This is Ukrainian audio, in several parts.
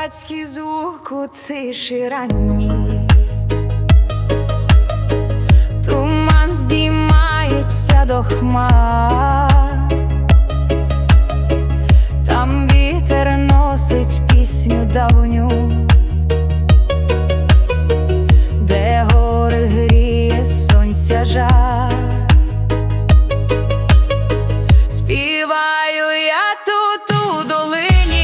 Козацький звук у тиші ранній, туман здіймається до хмар, там вітер носить пісню давню, де гори гріє сонця жар. Співаю я тут у долині,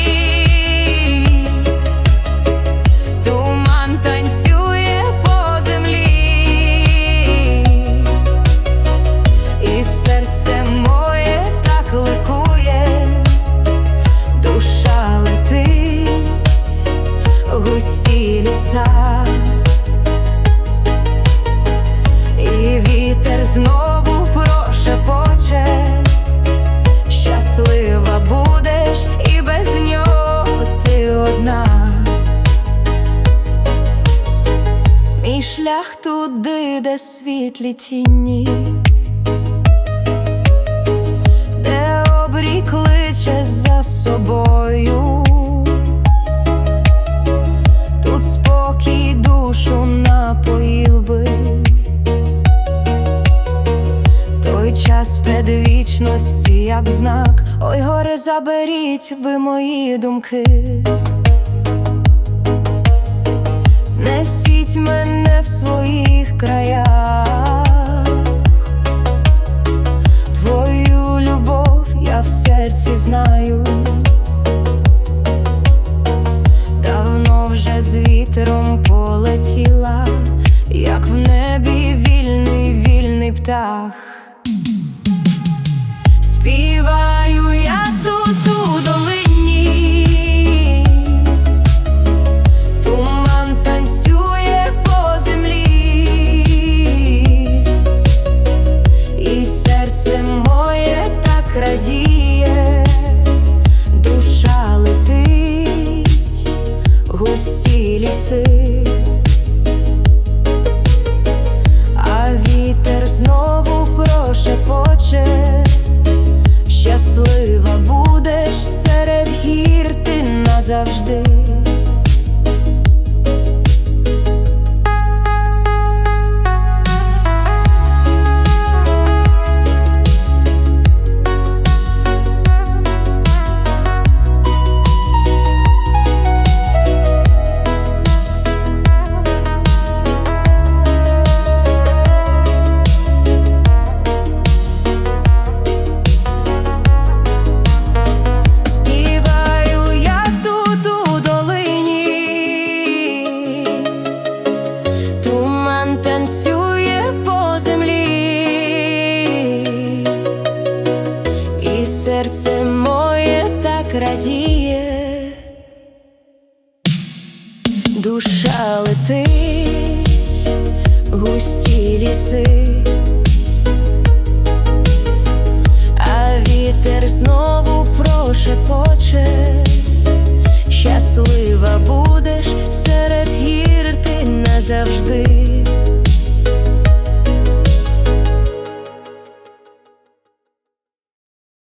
туман танцює по землі, і серце моє так ликує, душа летить в густі ліса, і вітер знову прошепоче: щаслива будеш, і без нього ти одна. Мій шлях туди, де світлі тіні, де обрій кличе за собою, тут спокій душу напоїв би. Той час предвічності, як знак: ой, горе, заберіть ви мої думки, несіть мене в своїх краях. Твою любов я в серці знаю, давно вже з вітром полетіла, як в небі вільний, вільний птах. Співаю я тут у долині, туман танцює по землі, і серце моє так радіє, душа летить в густі ліси, а вітер знову прошепоче: щаслива будеш, серед гір ти назавжди. Танцює по землі, і серце моє так радіє, душа летить в густі ліси, а вітер знову прошепоче: щаслива будеш, серед гір ти назавжди.